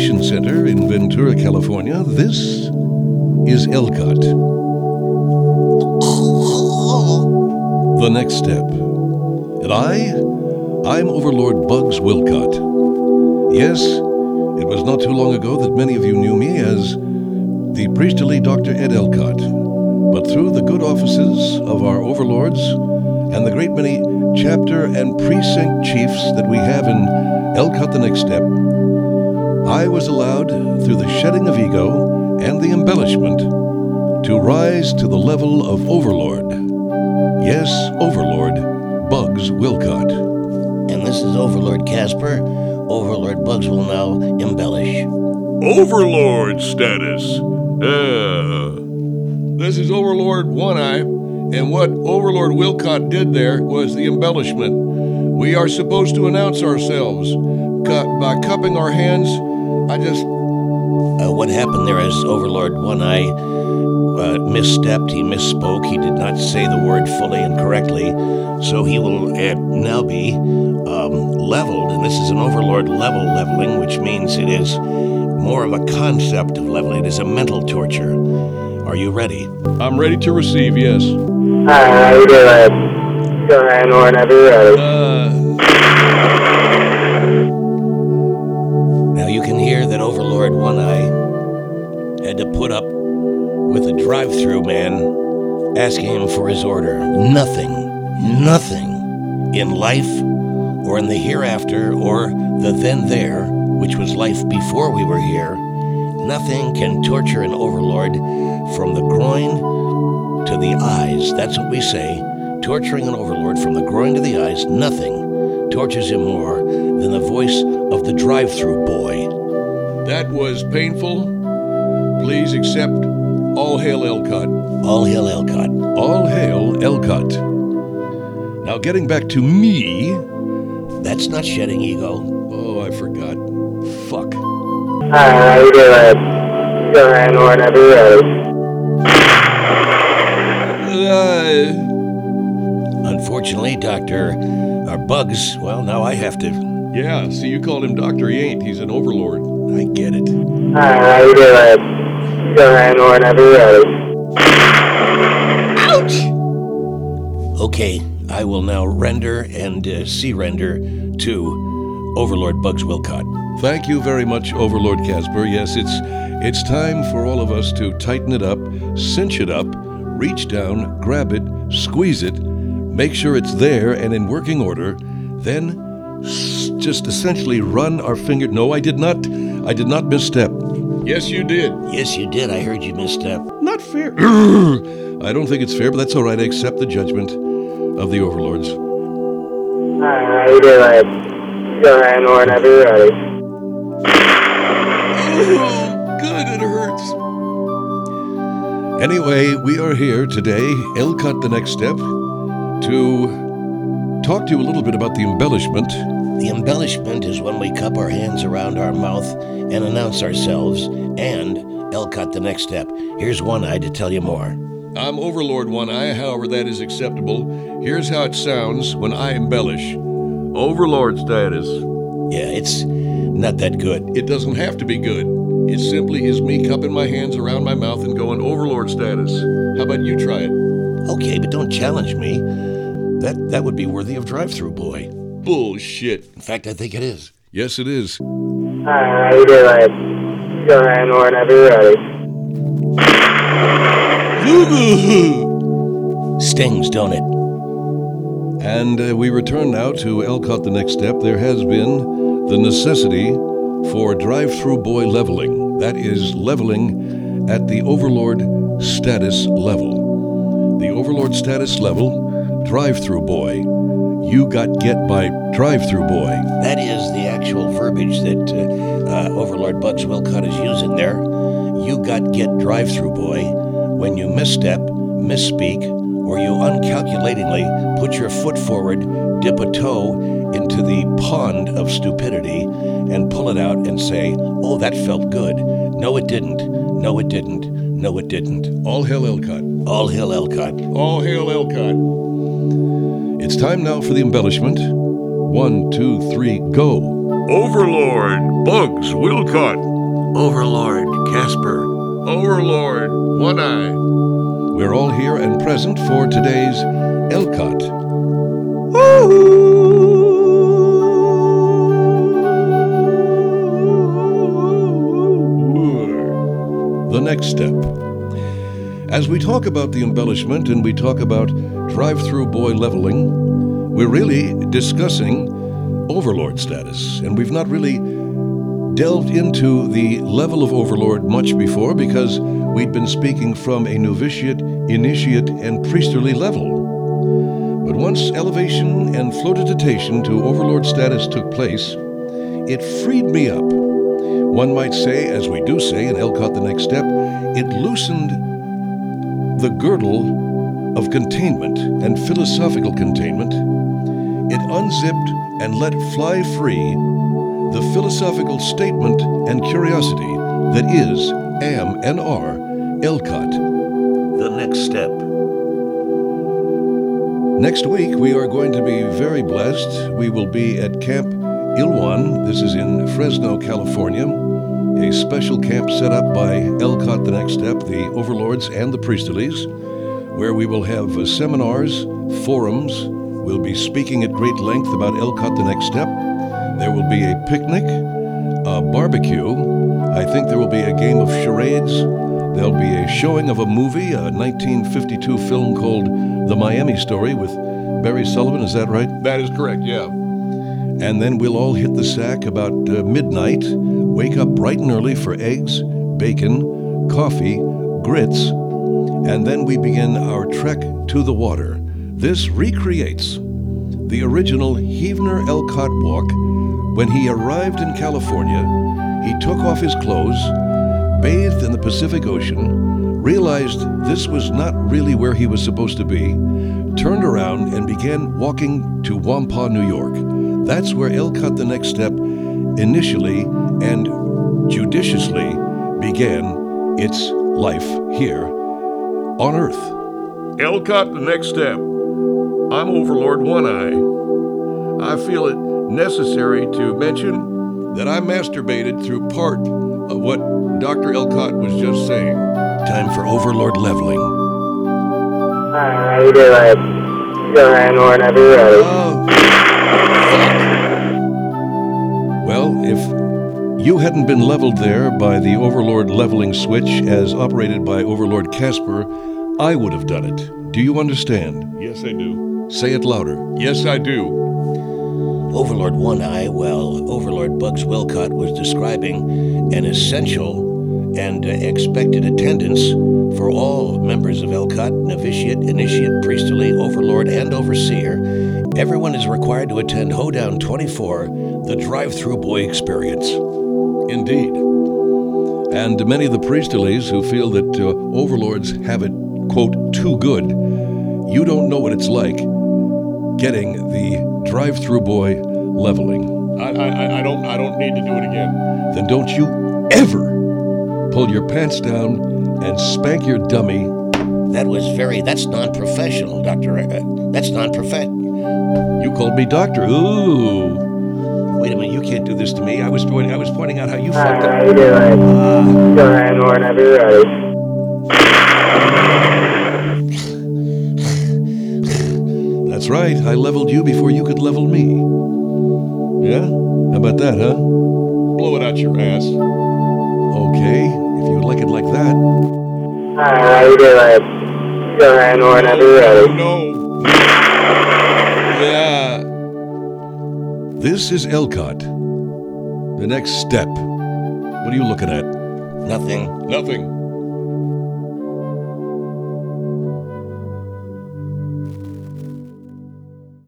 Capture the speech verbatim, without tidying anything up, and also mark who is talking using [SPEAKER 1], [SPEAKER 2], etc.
[SPEAKER 1] Convention Center in Ventura, California, this is Elcott. The Next Step. And I, I'm Overlord Bugs Wilcott. Yes, it was not too long ago that many of you knew me as the priestly Doctor Ed Elcott. But through the good offices of our overlords and the great many chapter and precinct chiefs that we have in Elcott the Next Step, I was allowed, through the shedding of ego and the embellishment, to rise to the level of Overlord. Yes, Overlord Bugs Wilcott.
[SPEAKER 2] And this is Overlord Casper. Overlord Bugs will now embellish.
[SPEAKER 3] Overlord status. Uh, this is Overlord One-Eye, and what Overlord Wilcott did there was the embellishment. We are supposed to announce ourselves. Cu- by cupping our hands, I just...
[SPEAKER 2] Uh, what happened there is Overlord One-Eye uh, misstepped, he misspoke, he did not say the word fully and correctly, so he will uh, now be um, leveled, and this is an Overlord level leveling, which means it is more of a concept of leveling. It is a mental torture. Are you ready?
[SPEAKER 3] I'm ready to receive, yes.
[SPEAKER 4] Hi, how you doing? Go ahead, whenever you're ready.
[SPEAKER 3] Uh...
[SPEAKER 2] Now you can hear that Overlord One-Eye had to put up with a drive-through man asking him for his order. Nothing, nothing in life or in the hereafter or the then there, which was life before we were here, nothing can torture an Overlord from the groin to the eyes. That's what we say. Torturing an Overlord from the groin to the eyes, nothing tortures him more than the voice of the drive-through boy.
[SPEAKER 3] That was painful. Please accept all hail Elcott.
[SPEAKER 2] All hail Elcott.
[SPEAKER 1] All hail Elcott. Now getting back to me...
[SPEAKER 2] That's not shedding ego.
[SPEAKER 1] Oh, I forgot. Fuck.
[SPEAKER 4] Hi, how you doing? Go ahead, whenever you're ready.
[SPEAKER 3] Uh...
[SPEAKER 2] Unfortunately, Doctor Our Bugs, well, now I have to...
[SPEAKER 3] Yeah, see, you called him Doctor, he ain't. He's an Overlord.
[SPEAKER 2] I get it.
[SPEAKER 4] Hi, how you doing? Go ahead, whenever you're ready.
[SPEAKER 2] Ouch! Okay, I will now render and uh, see-render to Overlord Bugs Wilcott.
[SPEAKER 1] Thank you very much, Overlord Casper. Yes, it's it's time for all of us to tighten it up, cinch it up, reach down, grab it, squeeze it, make sure it's there and in working order, then s- just essentially run our finger... No, I did not. I did not misstep.
[SPEAKER 3] Yes, you did.
[SPEAKER 2] Yes, you did. I heard you misstep.
[SPEAKER 1] Not fair. I don't think it's fair, but that's all right. I accept the judgment of the Overlords.
[SPEAKER 4] Hi, how you doing? Go ahead, whenever you're ready.
[SPEAKER 3] Oh, good, it hurts.
[SPEAKER 1] Anyway, we are here today, Elcott the Next Step, to talk to you a little bit about the embellishment.
[SPEAKER 2] The embellishment is when we cup our hands around our mouth and announce ourselves, and Elcott the Next Step. Here's One-Eye to tell you more.
[SPEAKER 3] I'm Overlord One-Eye, however that is acceptable. Here's how it sounds when I embellish. Overlord status.
[SPEAKER 2] Yeah, it's not that good.
[SPEAKER 3] It doesn't have to be good. It simply is me cupping my hands around my mouth and going Overlord status. How about you try it?
[SPEAKER 2] Okay, but don't challenge me. That that would be worthy of drive-through boy.
[SPEAKER 3] Bullshit.
[SPEAKER 2] In fact, I think it is.
[SPEAKER 1] Yes, it is.
[SPEAKER 4] Hi, how you doing? Go ahead, whenever you're ready.
[SPEAKER 2] Stings, don't it?
[SPEAKER 1] And uh, we return now to Elcott the Next Step. There has been the necessity for drive-through boy leveling. That is leveling at the Overlord status level. The Overlord status level, drive-through boy. You got get by drive-through boy.
[SPEAKER 2] That is the actual verbiage that uh, uh, Overlord Bugs Wilcott is using there. You got get drive-through boy when you misstep, misspeak, or you uncalculatingly put your foot forward, dip a toe into the pond of stupidity, and pull it out and say, oh, that felt good. No, it didn't. No, it didn't. No, it didn't.
[SPEAKER 1] All hail Elcott.
[SPEAKER 2] All hail Elcott.
[SPEAKER 3] All hail Elcott.
[SPEAKER 1] It's time now for the embellishment. One, two, three, go.
[SPEAKER 3] Overlord Bugs Wilcott.
[SPEAKER 2] Overlord Casper.
[SPEAKER 3] Overlord One-Eye.
[SPEAKER 1] We're all here and present for today's Elcott. The next step. As we talk about the embellishment and we talk about drive-through boy leveling, we're really discussing Overlord status, and we've not really delved into the level of Overlord much before because we'd been speaking from a novitiate, initiate, and priesterly level. But once elevation and floatitation to Overlord status took place, it freed me up. One might say, as we do say in Elcott the Next Step, it loosened the girdle of containment and philosophical containment. It unzipped and let fly free the philosophical statement and curiosity that is, am, and are Elcott.
[SPEAKER 2] The Next Step.
[SPEAKER 1] Next week, we are going to be very blessed. We will be at Camp Ilwan. This is in Fresno, California, a special camp set up by Elcott the Next Step, the Overlords and the Priesterlies, where we will have uh, seminars, forums. We'll be speaking at great length about Elcott the Next Step. There will be a picnic, a barbecue. I think there will be a game of charades. There'll be a showing of a movie, a nineteen fifty-two film called The Miami Story with Barry Sullivan. Is that right?
[SPEAKER 3] That is correct, yeah.
[SPEAKER 1] And then we'll all hit the sack about uh, midnight, wake up bright and early for eggs, bacon, coffee, grits, and then we begin our trek to the water. This recreates the original Heavener Elcott walk. When he arrived in California, he took off his clothes, bathed in the Pacific Ocean, realized this was not really where he was supposed to be, turned around and began walking to Wampa, New York. That's where Elcott the Next Step initially and judiciously began its life here on Earth.
[SPEAKER 3] Elcott the Next Step. I'm Overlord One-Eye. I feel it necessary to mention that I masturbated through part of what Doctor Elcott was just saying.
[SPEAKER 1] Time for Overlord leveling.
[SPEAKER 4] Alright, you do it. Go ahead, whenever you're ready.
[SPEAKER 1] Oh. Well, if you hadn't been leveled there by the Overlord leveling switch as operated by Overlord Casper, I would have done it. Do you understand?
[SPEAKER 3] Yes, I do.
[SPEAKER 1] Say it louder.
[SPEAKER 3] Yes, I do.
[SPEAKER 2] Overlord One-Eye, well, Overlord Bugs Wilcott was describing an essential and uh, expected attendance for all members of Elcott, novitiate, initiate, priesterly, overlord, and overseer. Everyone is required to attend Hoedown twenty-four, the drive-through boy experience.
[SPEAKER 1] Indeed. And many of the priesterlies who feel that uh, overlords have it, quote, too good, you don't know what it's like getting the drive-through boy leveling.
[SPEAKER 3] I, I, I don't I don't need to do it again.
[SPEAKER 1] Then don't you ever pull your pants down and spank your dummy.
[SPEAKER 2] That was very, that's non-professional, Doctor Uh, that's non-professional.
[SPEAKER 1] You called me doctor. Ooh. Wait a minute, you can't do this to me. I was doing, I was pointing out how you fucked
[SPEAKER 4] Alright,
[SPEAKER 1] up.
[SPEAKER 4] you do it.
[SPEAKER 1] Uh,
[SPEAKER 4] Go ahead, whenever you're ready.
[SPEAKER 1] That's right. I leveled you before you could level me. Yeah? How about that, huh?
[SPEAKER 3] Blow it out your ass.
[SPEAKER 1] Okay, if you would like it like that.
[SPEAKER 4] Alright, you do it. Go ahead, whenever you're ready.
[SPEAKER 3] No. Yeah.
[SPEAKER 1] This is Elcott. The next step. What are you looking at?
[SPEAKER 2] Nothing.
[SPEAKER 3] Nothing.